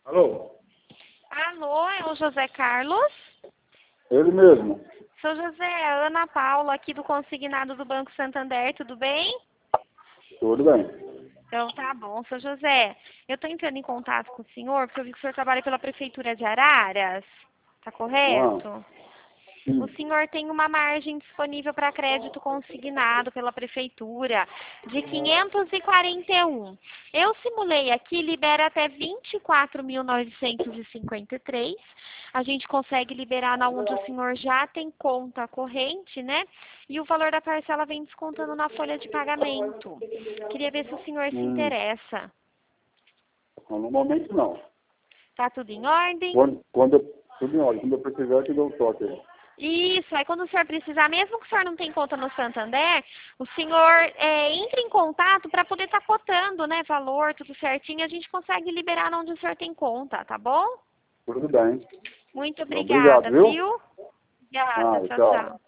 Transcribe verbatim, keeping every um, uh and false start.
Alô? Alô, é o José Carlos? Ele mesmo. Sou José, é Ana Paula, aqui do Consignado do Banco Santander, tudo bem? Tudo bem. Então tá bom, seu José. Eu estou entrando em contato com o senhor, porque eu vi que o senhor trabalha pela Prefeitura de Araras. Tá correto? Ah, O senhor tem uma margem disponível para crédito consignado pela Prefeitura de quinhentos e quarenta e um. Eu simulei aqui, libera até vinte e quatro mil novecentos e cinquenta e três. A gente consegue liberar na onde o senhor já tem conta corrente, né? E o valor da parcela vem descontando na folha de pagamento. Queria ver se o senhor se hum, interessa. no momento não. Tá tudo em ordem? Quando, quando eu, tudo em ordem. Quando eu precisar, eu te dou um toque aí. Isso, aí quando o senhor precisar, mesmo que o senhor não tenha conta no Santander, o senhor é, entre em contato para poder estar cotando, né, valor, tudo certinho, a gente consegue liberar onde o senhor tem conta, tá bom? Tudo bem. Muito Então, obrigado, obrigada, viu? viu? Obrigada, Ah, tchau, tchau. tchau.